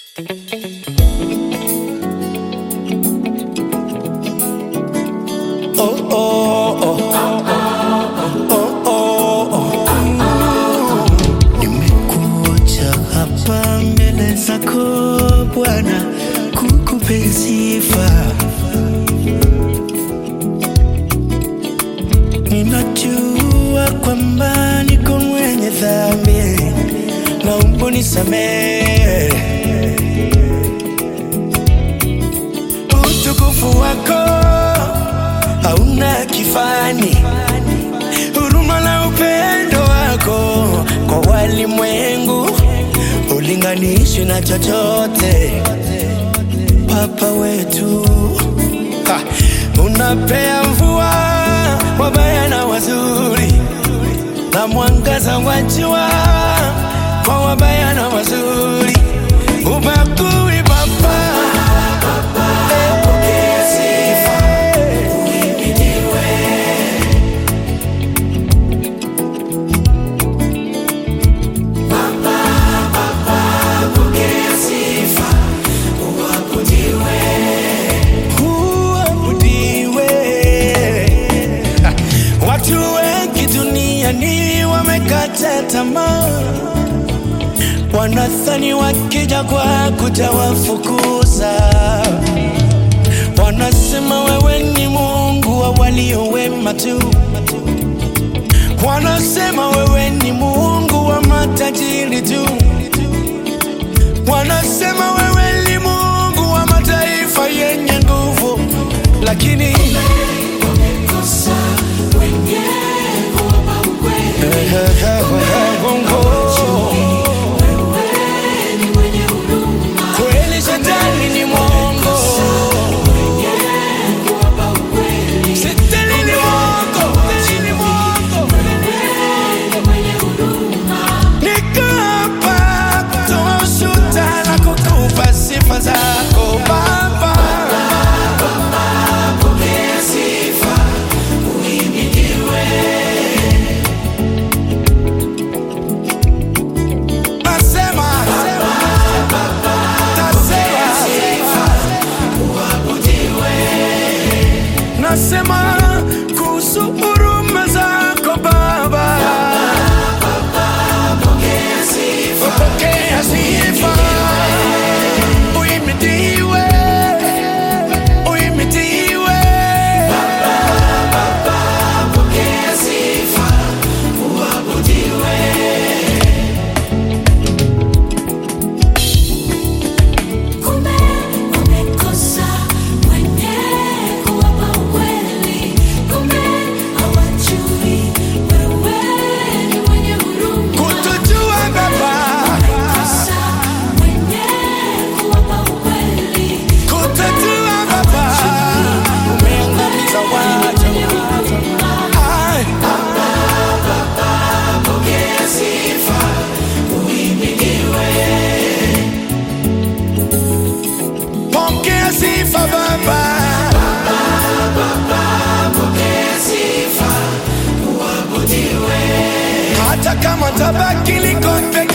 Nimekuja hapa mbele zako Bwana kukupe sifa. Ninajua kwamba niko mwenye dhambi, naomba unisamehe. Utukufu wako hauna kifani, huruma na upendo wako kwa walimwengu ulinganishwi na chochote. Baba wetu, unapea mvua wabaya na wazuri, na mwangaza wa jua kwa wabaya na wazuri. Ubakui Baba, pokea sifa, uhimidiwe. Baba, pokea sifa, uabudiwe. Uabudiwe. Watu wengi duniani wamekata tamaa, wanadhani wakija kwako utawafukuza. Wanasema wewe ni Mungu wa walio wema tu, wanasema wewe ni Mungu wa matajiri tu, wanasema wewe ni Mungu wa mataifa yenye nguvu, lakini wamekosa wenye kuomba ukweli. Kweli shetani ni mwongo, shetani ni mwongo, niko hapa kutoa ushuhuda na kukupa sifa zako Baba. Pokea sifa, uhimidiwe. Nasema nasema kuhusu huruma zako Baba. Pokea sifa, pokea sifa, uhimidiwe, uhimidiwe. Baba, pokea sifa, uabudiwe. Hata kama tabaki liko peke